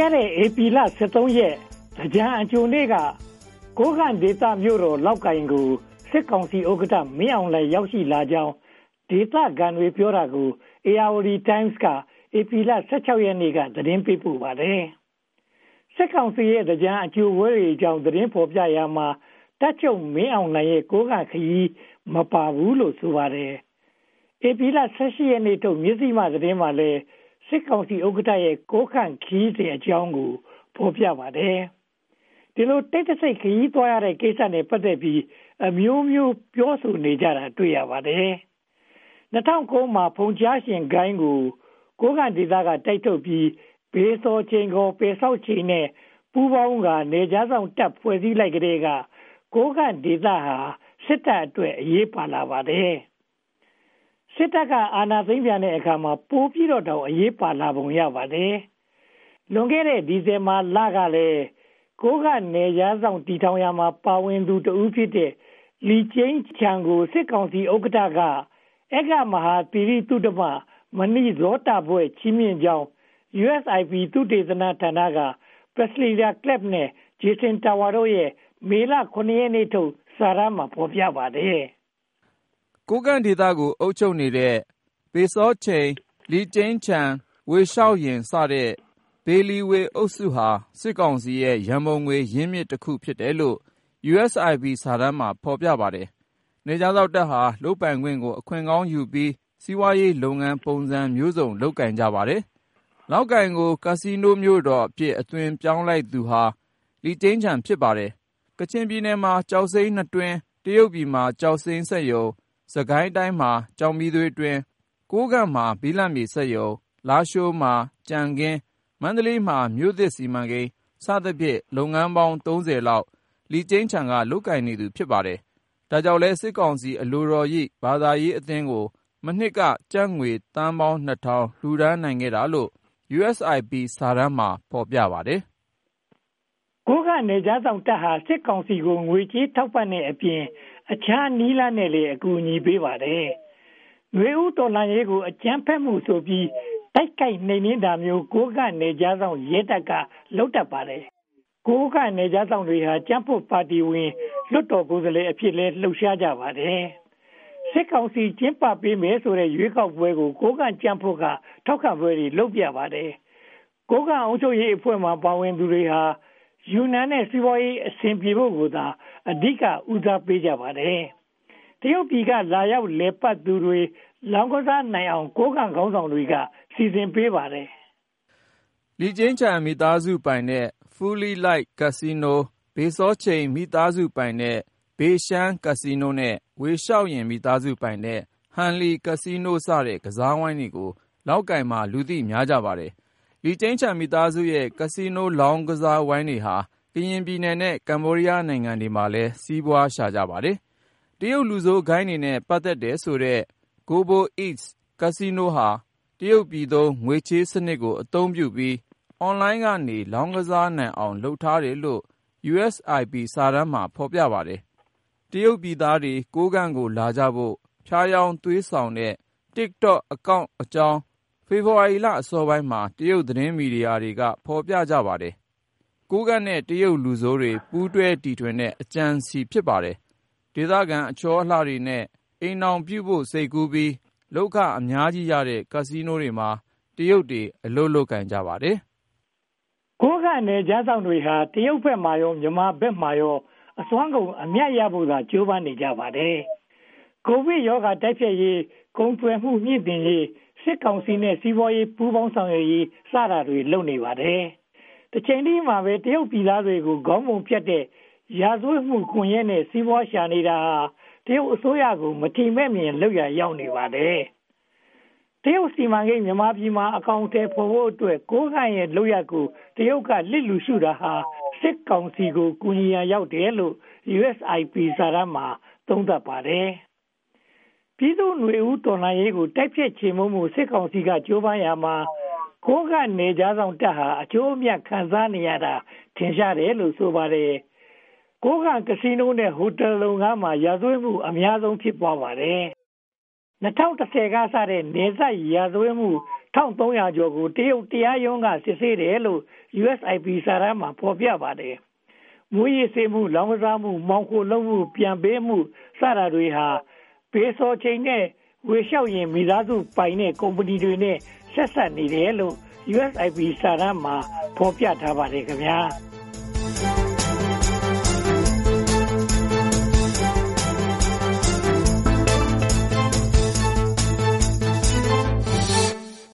ခဲ့တဲ့ဧပြီလ13ရက်သင်္ကြန်အကြိုနေ့ကကိုးကန့်ဒေသမြို့တော်လောက်ကိုင်ကိုစစ်ကောင်စီဥက္ကဋ္ဌမင်းအောင်လှိုင်ရောက်ရှိလာကြောင်းဒေသခံတွေပြောတာကို Ayeyarwaddy Times ကဧပြီလ16ရက်နေ့ကသတင်းပေးပို့ပါတယ်။စစ်ကောင်စီရဲ့သင်္ကြန်အကြိုပွဲတွေအကြောင်းသတင်းဖော်ပြရာမှာတပ်ချုပ်မင်းအောင်လှိုင်ရဲ့ကိုးကန့်ခရီးမပါဘူးလို့ဆိုပါတယ်။ဧပြီလ18ရက်နေ့ထုတ်မြစည်းမသတင်းမှာလည်းစစ်ကောင်စီဥက္ကဋ္ဌရဲ့ကိုးကန့်ခရီးစဉ်အကြောင်းကိုဖော်ပြပါတယ်။ဒီလိုတိတ်တဆိတ်ခရီးသွားရတဲ့ကိစ္စနဲ့ပတ်သက်ပြီးအမျိုးမျိုးပြောဆိုနေကြတာတွေ့ရပါတယ်။2009မှာဖုန်ကြားရှင်ဂိုင်းကိုကိုးကန့်ဒေသကတိုက်ထုတ်ပြီးဘေးစောချိန်ကိုပေဆောက်ချိန်နဲ့ပူးပေါင်းကနေကြားဆောင်တပ်ဖွဲ့စည်းလိုက်တဲ့ကကိုးကန့်ဒေသဟာစစ်တပ်အတွက်အရေးပါလာပါတယ်။စစ်တပ်ကအာဏာသိမ်းပြန်တဲ့အခါမှာပိုပြီးတော့တောင်အရေးပါလာပုံရပါတယ်။လွန်ခဲ့တဲ့ဒီဇင်ဘာလကလည်းကိုးကန့်နယ်ကြားဆောင်တီထောင်ရာမှာပါဝင်သူတဦးဖြစ်တဲ့လီကျင်းချန်ကိုစစ်ကောင်စီဥက္ကဋ္ဌကအက္ခမဟာသီရိသုတမမဏိဇောတဘွဲ့ချီးမြှင့်ကြောင်း USIP သုတေသနဌာနက Priscilla Clapp နဲ့ Jason Tower တို့ရဲ့မေလ9ရက်နေ့ထုတ်စာတမ်းမှာဖော်ပြပါတယ်။ကိုးကန့်ဒေသကိုအုပ်ချုပ်နေတဲ့ပေစောချိန်လီကျင်းချန်ဝေလျှောက်ရင်စတဲ့ဘေလီဝေအုပ်စုဟာစစ်ကောင်စီရဲ့ရန်ပုံငွေရင်းမြစ်တစ်ခုဖြစ်တယ်လို့ USIP စာတမ်းမှာဖော်ပြပါတယ်။နေကြားစောက်တပ်ဟာလုပ်ပိုင်ခွင့်ကိုအခွင့်ကောင်းယူပြီးစီးပွားရေးလုပ်ငန်းပုံစံမျိုးစုံလုပ်ကိုင်ကြပါတယ်။လောက်ကိုင်ကိုကာစီနိုမျိုးတော်အဖြစ်အသွင်ပြောင်းလိုက်သူဟာလီကျင်းချန်ဖြစ်ပါတယ်။ကချင်ပြည်နယ်မှာကြောက်စိမ်း2တွင်းတရုတ်ပြည်မှာကြောက်စိမ်းဆက်ယုံစကိုင်းတိုင်းမှာကြောင်မီသွေးတွင်းကိုးကန့်မှာဘီလန့်မြေဆက်ယုံလားရှိုးမှာကြံကင်းမန္တလေးမှာမြို့သစ်စီမံကိန်းစသဖြင့်လုပ်ငန်းပေါင်း30လောက်လီကျင်းချန်ကလုပ်ကိုင်နေသူဖြစ်ပါတယ်။ဒါကြောင့်လဲစစ်ကောင်စီအလိုတော်ရိဘာသာရေးအသင်းကိုမနှစ်ကကျပ်ငွေသန်းပေါင်း2000လှူဒါန်းနိုင်ခဲ့တာလို့ USIP စာတမ်းမှာဖော်ပြပါတယ်။ကိုးကန့်နယ်ကြားဆောင်တပ်ဟာစစ်ကောင်စီကိုငွေကြေးထောက်ပံ့တဲ့အပြင်အခြားနည်းလမ်းနဲ့လည်းအကူအညီပေးပါတယ်။ရွေးဦးတော်လှန်ရေးကိုအကြမ်းဖက်မှုဆိုပြီးတိုက်ခိုက်နှိမ်နင်းတာမျိုးကိုးကန့်နယ်ကြားဆောင်ရဲတပ်ကလုပ်တတ်ပါတယ်။ကိုးကန့်နယ်ကြားဆောင်တွေဟာကြမ်းဖို့ပါတီဝင်လွတ်တော်ကိုယ်စားလှယ်အဖြစ်လဲလှုပ်ရှားကြပါတယ်။စစ်ကောင်စီကျင်းပပေးမယ်ဆိုတဲ့ရွေးကောက်ပွဲကိုကိုးကန့်ကြမ်းဖို့ကထောက်ခံပွဲတွေလုပ်ပြပါတယ်။ကိုးကန့်အုပ်ချုပ်ရေးအဖွဲ့မှာပါဝင်သူတွေဟာယူနန်နဲ့စီးပွားရေးအဆင်ပြေဖို့ကိုသာအဓိကဦးစားပေးကြပါတယ်။တရုတ်ပြည်ကလာရောက်လေပတ်သူတွေလောင်းကစားနိုင်အောင်ကိုးကန့်ခေါင်းဆောင်တွေကစီစဉ်ပေးပါတယ်။လီကျင်းချန်မိသားစုပိုင်တဲ့ Fully Light Casino ဘေစောချိန်မိသားစုပိုင်တဲ့ဘေရှမ်းကက်စီနိုနဲ့ဝေလျှောက်ရင်မိသားစုပိုင်တဲ့ဟန်လီကက်စီနိုစတဲ့ကစားဝိုင်းတွေကိုလောက်ကိုင်မှာလူသိများကြပါတယ်။လီကျင်းချန်မိသားစုရဲ့ကက်စီနိုလောင်းကစားဝိုင်းတွေဟာကရင်ပြည်နယ်နဲ့ကမ္ဘောဒီးယားနိုင်ငံတွေမှာလည်းစီးပွားရှာကြပါတယ်။တရုတ်လူဆိုးဂိုင်းတွေနဲ့ပတ်သက်တယ်ဆိုတဲ့ Gobo Eats ကက်စီနိုဟာတရုတ်ပြည်သုံးငွေချေးစနစ်ကိုအသုံးပြုပြီးအွန်လိုင်းကနေလောင်းကစားနိုင်အောင်လုပ်ထားတယ်လို့ USIP စာတမ်းမှာဖော်ပြပါတယ်။တရုတ်ပြည်သားတွေကိုးကန့်ကိုလာကြဖို့ဖျားယောင်းသွေးဆောင်တဲ့ TikTok အကောင့်အကြောင်းဖေဖော်ဝါရီလအစောပိုင်းမှာတရုတ်သတင်းမီဒီယာတွေကဖော်ပြကြပါတယ်။ကိုးကန့်နဲ့တရုတ်လူဆိုးတွေပူးတွဲတီထွင်တဲ့အကြံစီဖြစ်ပါတယ်။ဒေသခံအချောအလှတွေနဲ့အိမ်အောင်ပြုဖို့စိတ်ကူးပြီးလောက်ခအများကြီးရတဲ့ကက်စီနိုတွေမှာတရုတ်တွေအလုပ်လုပ်ကင်ကြပါတယ်။ကိုးကန့်နယ်ကြားဆောင်တွေဟာတရုတ်ဘက်မှာရောမြန်မာဘက်မှာရောအစွမ်းကုန်အမြတ်ရဖို့သာကြိုးပမ်းနေကြပါတယ်။ကိုဗစ်ရောဂါတိုက်ဖျက်ရေးကုန်သွယ်မှုမြင့်တင်ရေးစစ်ကောင်စီနဲ့စီးပွားရေးပူးပေါင်းဆောင်ရွက်ရေးစတာတွေလုပ်နေပါတယ်။တစ်ချိန်တည်းမှာပဲတရုတ်ပြည်သားတွေကိုခေါင်းပုံဖြတ်တဲ့ရာဇဝတ်မှုကွန်ရက်နဲ့စီးပွားရှာနေတာဟာတရုတ်အစိုးရကိုမထိမဲ့မြင်လောက်ရရောက်နေပါတယ်။တရုတ်စီမံကိန်းမြန်မာပြည်မှာအကောင့်ထဲပေါ်ဖို့အတွက်ကိုးကန့်ရဲ့လုပ်ရကိုတရုတ်ကလစ်လူရှုတာဟာစစ်ကောင်စီကိုကူညီရရောက်တယ်လို့ USIP စာတမ်းမှာသုံးသပ်ပါတယ်။ပြည်သူ့ຫນွေဦးတော်လှန်ရေးကိုတိုက်ဖြတ်ချေမှုမှုစစ်ကောင်စီကကြိုးပမ်းရမှာကိုးကန့်နယ်ကြားဆောင်တပ်ဟာအကျိုးအမြတ်ခံစားနေရတာထင်ရှားတယ်လို့ဆိုပါတယ်။ကိုးကန့်ကစီနိုနဲ့ဟိုတယ်လုပ်ငန်းမှာရာဇဝတ်မှုအများဆုံးဖြစ်ပွားပါတယ်။2010ကစတဲ့နေဆက်ရာဇဝတ်မှု 1300 ကျော်ကိုတရုတ်တရားရုံးကစစ်ဆေးတယ်လို့ USIP စာတမ်းမှာဖော်ပြပါတယ်။မွေးရည်စေမှုလောင်းကစားမှုမောင်ခိုလုံးမှုပြန်ပေးမှုစတာတွေဟာဘေးစောချိန်နဲ့ဝေလျှောက်ရင်မိသားစုပိုင်တဲ့ကုမ္ပဏီတွေနဲ့ဆက်ဆက်နေတယ်လို့ USIP စာတမ်းမှာဖော်ပြထားပါတယ်ခင်ဗျာ။